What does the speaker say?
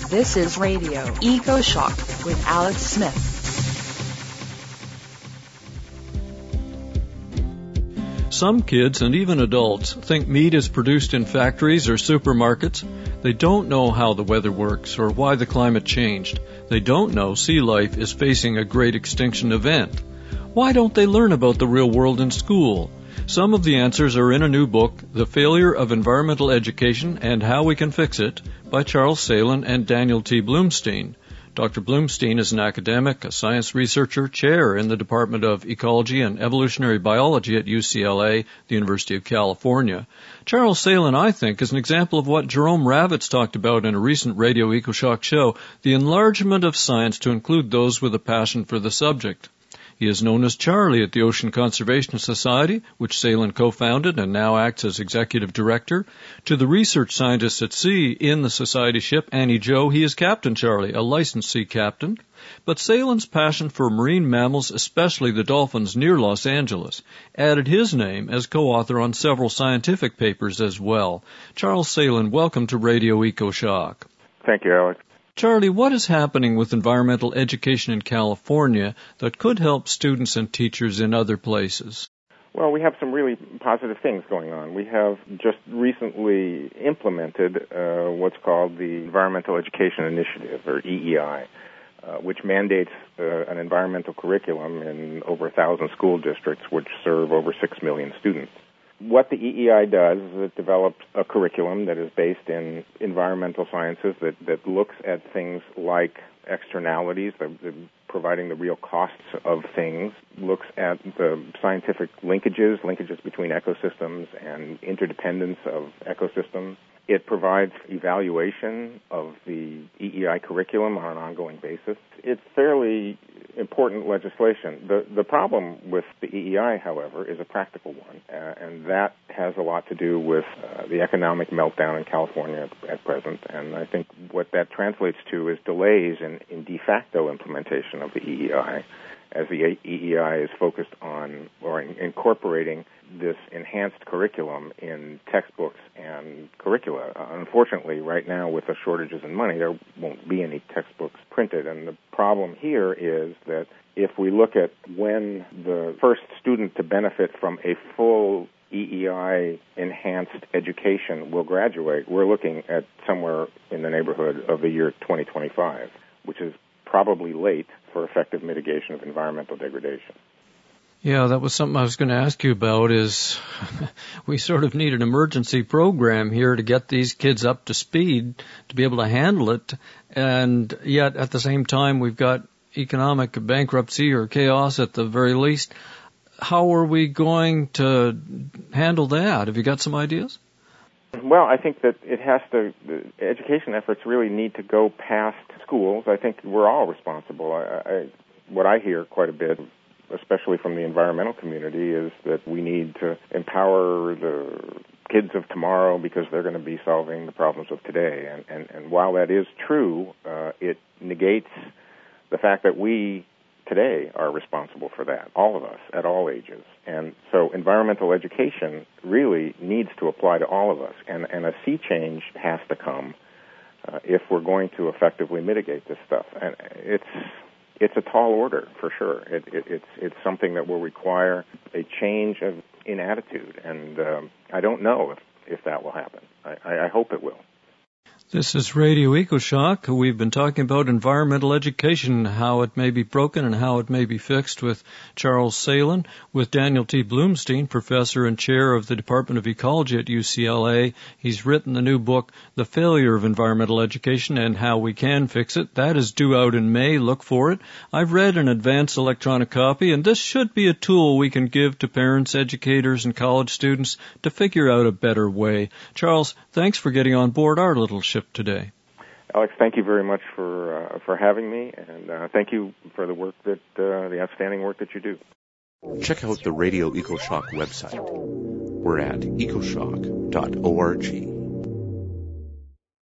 This is Radio EcoShock with Alex Smith. Some kids and even adults think meat is produced in factories or supermarkets. They don't know how the weather works or why the climate changed. They don't know sea life is facing a great extinction event. Why don't they learn about the real world in school? Some of the answers are in a new book, The Failure of Environmental Education and How We Can Fix It, by Charles Salin and Daniel T. Bloomstein. Dr. Bloomstein is an academic, a science researcher, chair in the Department of Ecology and Evolutionary Biology at UCLA, the University of California. Charles Salin, I think, is an example of what Jerome Ravitz talked about in a recent Radio EcoShock show, the enlargement of science to include those with a passion for the subject. He is known as Charlie at the Ocean Conservation Society, which Salin co-founded and now acts as executive director. To the research scientists at sea in the Society ship Annie Jo, he is Captain Charlie, a licensed sea captain. But Salin's passion for marine mammals, especially the dolphins near Los Angeles, added his name as co-author on several scientific papers as well. Charles Salin, welcome to Radio EcoShock. Thank you, Alex. Charlie, what is happening with environmental education in California that could help students and teachers in other places? Well, we have some really positive things going on. We have just recently implemented what's called the Environmental Education Initiative, or EEI, which mandates an environmental curriculum in over 1,000 school districts, which serve over 6 million students. What the EEI does is it develops a curriculum that is based in environmental sciences that looks at things like externalities, providing the real costs of things, looks at the scientific linkages between ecosystems and interdependence of ecosystems. It provides evaluation of the EEI curriculum on an ongoing basis. It's fairly important legislation. The problem with the EEI, however, is a practical one, and that has a lot to do with the economic meltdown in California at present. And I think what that translates to is delays in de facto implementation of the EEI, as the EEI is focused on or incorporating this enhanced curriculum in textbooks and curricula. Unfortunately, right now, with the shortages in money, there won't be any textbooks printed. And the problem here is that if we look at when the first student to benefit from a full EEI enhanced education will graduate, we're looking at somewhere in the neighborhood of the year 2025, which is probably late for effective mitigation of environmental degradation. Yeah, that was something I was going to ask you about, is we sort of need an emergency program here to get these kids up to speed to be able to handle it, and yet at the same time we've got economic bankruptcy or chaos at the very least. How are we going to handle that? Have you got some ideas? Well, I think that the education efforts really need to go past schools. I think we're all responsible. What I hear quite a bit, especially from the environmental community, is that we need to empower the kids of tomorrow because they're going to be solving the problems of today. And while that is true, it negates the fact that we today are responsible for that, all of us, at all ages. And so environmental education really needs to apply to all of us, and a sea change has to come if we're going to effectively mitigate this stuff. And it's a tall order, for sure. It's something that will require a change in attitude, and I don't know if that will happen. I hope it will. This is Radio EcoShock. We've been talking about environmental education, how it may be broken and how it may be fixed, with Charles Salin, with Daniel T. Bloomstein, professor and chair of the Department of Ecology at UCLA. He's written the new book, The Failure of Environmental Education and How We Can Fix It. That is due out in May. Look for it. I've read an advanced electronic copy, and this should be a tool we can give to parents, educators, and college students to figure out a better way. Charles, thanks for getting on board our little ship today. Alex, thank you very much for having me, and thank you for the work the outstanding work that you do. Check out the Radio EcoShock website. We're at ecoshock.org.